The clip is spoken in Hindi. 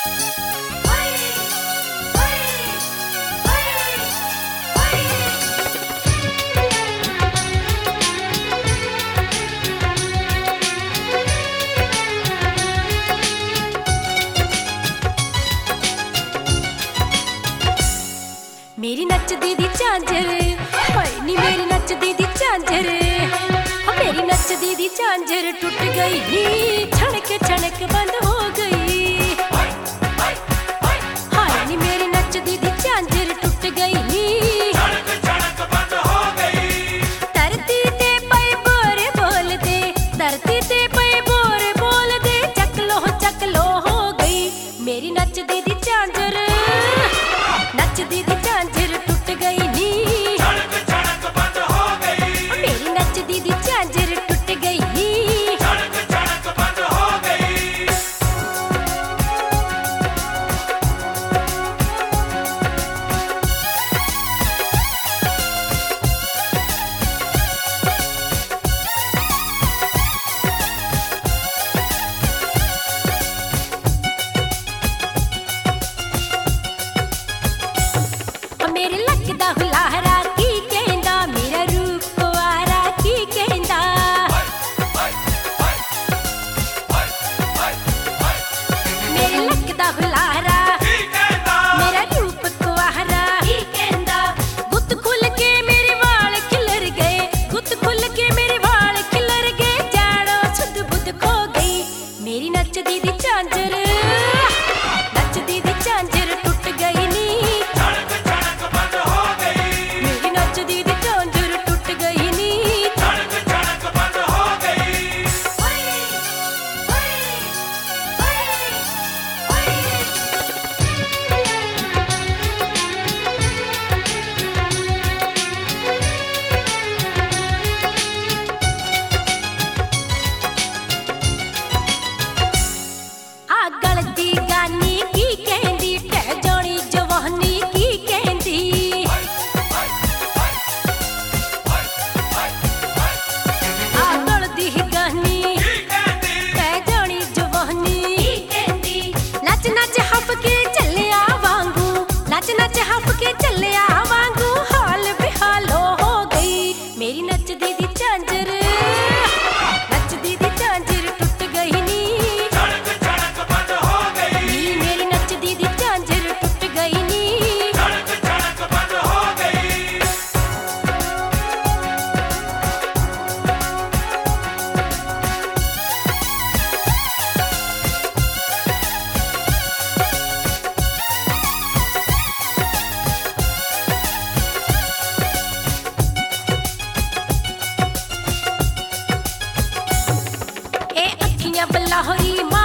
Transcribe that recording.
मेरी नचदी दी झांझर हाय नी मेरी नचदी दी झांझर मेरी नचदी दी झांझर टूट गई नी छणक बंद हो गई। हाय नी मेरी नचदी दी झांझर टूट गई नी छणक बंद हो गई। धरती ते पे बोर बोल दे, धरती ते पे बोर बोल दे, चक लो हो गई मेरी नचदी दी झांझर। नचदी दी झांझर टूट गई नी छणक बंद हो गई। मेरी नचदी दी झांझर टूट गई नी छणक बंद हो गई। मेरे लगदा हुलारा की कहंदा, मेरा रूप कुआरा की कहंदा। मेरे लगदा हुलारा की कहंदा, मेरा रूप कुआरा की कहंदा। गुत खुल के मेरे वाल खिलर गए, गुत खुल के मेरे वाल खिलर गए, जानो सुध बुध खो गई मेरी नचदी दी झांझर। नचदी दी झांझर टूट गई नी गलती गानी की कहंदी, टह जानी जवानी की कहंदी। गलती गानी टह जानी जवानी की कहंदी। नच नच हफ के चलिया वांगू, नच नच हफ के चलिया वांगू, हाल बेहालो हो गई मेरी नचदी दी झांझर। नचदी दी झांझर टूट गई नी बल्लाहोरी।